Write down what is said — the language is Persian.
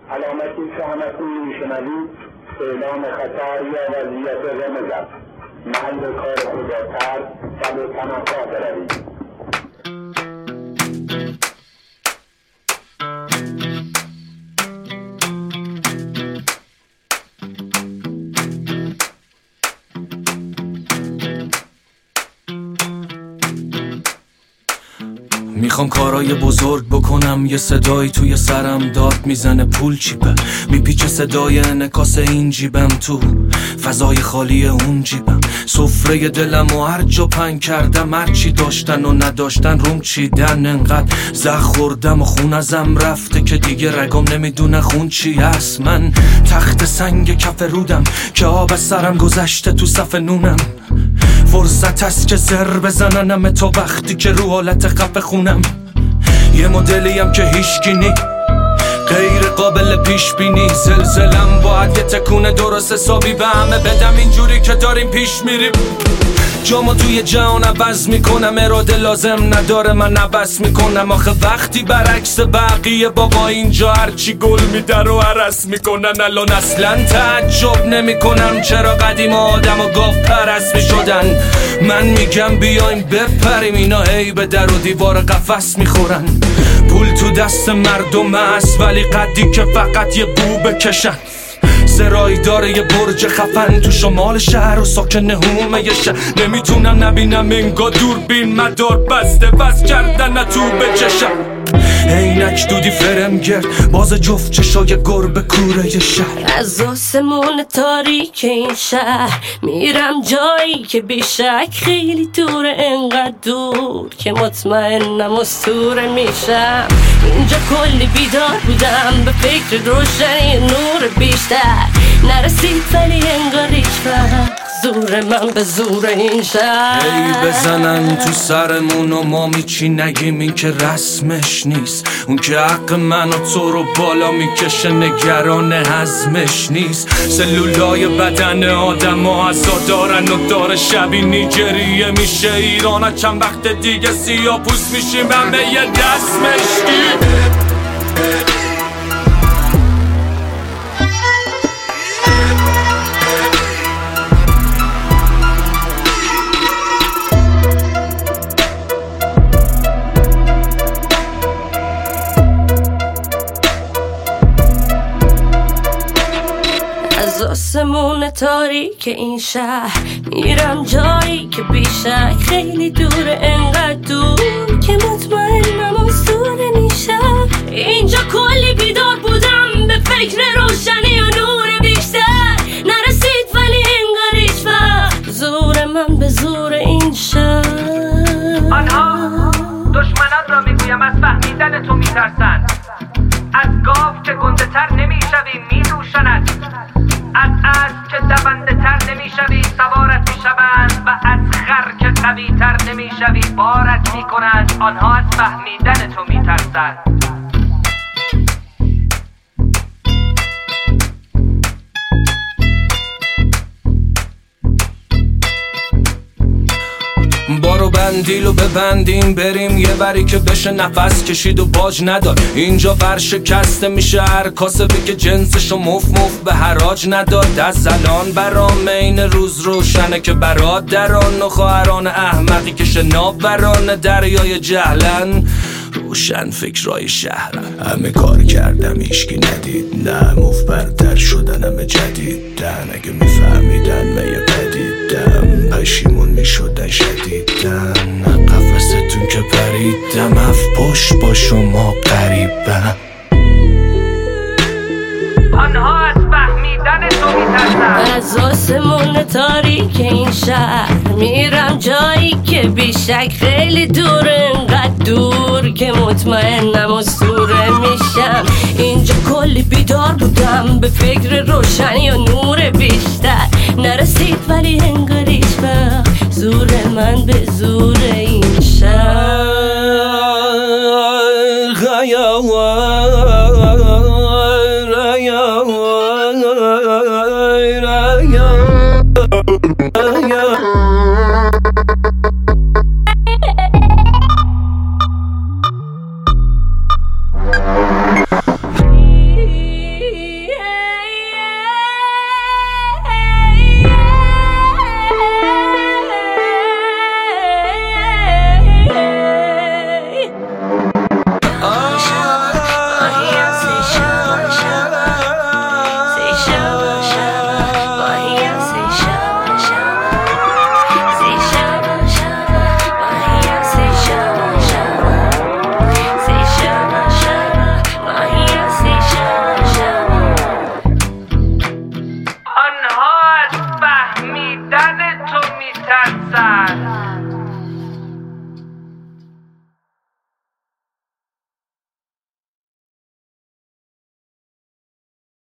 علامتی که همتون میشنوید اعلام خطر یا وضعیت رمز است. محل کار خدا ترس و به پناهگاه بروید. میخوام کارای بزرگ بکنم، یه صدایی توی سرم داد میزنه پول چیپه، میپیچه صدای انعکاس این جیبم تو فضای خالی اون جیبم. سفره دلم و هر جا پنگ کردم، هرچی داشتن و نداشتن روم چیدن. انقدر زخ خوردم و خون ازم رفته که دیگه رگام نمیدونه خون چی هست. من تخت سنگ کف رودم که آب از سرم گذشته تو صف نونم. فرصت هست که زر بزننم تا وقتی که رو حالت خفه خونم. یه مدلیم که هیچکی نی، غیر قابل پیش بینی. زلزلم باید یه تکونه درست حسابی به همه بدم، اینجوری که داریم پیش میریم. جامو توی جهان عوض میکنم، اراده لازم نداره من عوض میکنم. آخه وقتی برعکس بقیه بابا اینجا هرچی گل میده رو عرس میکنن. الان اصلا تعجب نمیکنم چرا قدیم آدم و گاو پرست میشدن. من میگم بیایم بپریم، اینا هی به در و دیوار قفس میخورن. پول تو دست مردم است ولی قدی که فقط یه بو بکشن. سرایی داره یه برج خفن تو شمال شهر و ساکن هومه یه شهر. نمیتونم نبینم انگار دوربین مدار بسته وز کردن نه تو بچشم. عینک دودی فرمگرد باز جفت چشای گربه کوره یه شهر. از آسمون تاریک این شهر میرم جایی که بیشک خیلی دوره، انقدر دور که مطمئنم اسطوره میشم. اینجا کلی بیدار بودم به فکر روشنی نور بیشتر، نرسید ولی انگار هیچ وقت زور من به زور این شهر. ای بزنن تو سرمون و ما میچی نگیم، این که رسمش نیست. اون که حق من و تو رو بالا میکشه نگران حزمش نیست. سلولای بدن آدم ها عزا دارن و داره شبی نیجریه میشه ایران. چند وقت دیگه سیاه پوست میشیم همه یه دست مشکی. از آسمون تاریک این شهر میرم جایی که بیشک خیلی دوره، انقدر دور که مطمئنم اسطوره میشم. اینجا کلی بیدار بودم به فکر روشنی و نور بیشتر، نرسید ولی انگار هیچ وقت زور من به زور این شهر. آنها دشمنان را میگویم از فهمیدن تو میترسن. از گاو که گنده تر نمیشوی میدوشند، از اسب که دونده تر نمیشوی سوارت میشوند، و از خر که قوی تر نمیشوی بارت میکنند. آنها از فهمیدن تو میترسند. بارو بندیلو ببندیم بریم یه بری که بشه نفس کشید و باج نداد. اینجا ورشکسته میشه هر کاسبی که جنسشو مف به حراج نداد. از الان برام این روز روشنه که برادران و خواهران احمقی که شناوران دریای جهلن روشن فکرای شهرن. همه کار کردم ایشکی ندید، نه مفبرتر شدن همه جدیدن. اگه میفهمیدن من یه پدیدم پشیمون میشدن شدیدن. قفصتون که پریدم اف پشت با شما قریبم. آنها از فهمیدن تو میترسن. از آسمون تاریک این شهر میرم جایی که بیشک خیلی دور، انقدر دور که مطمئنم اسطوره میشم. اینجا کلی بیدار بودم به فکر روشنی و نور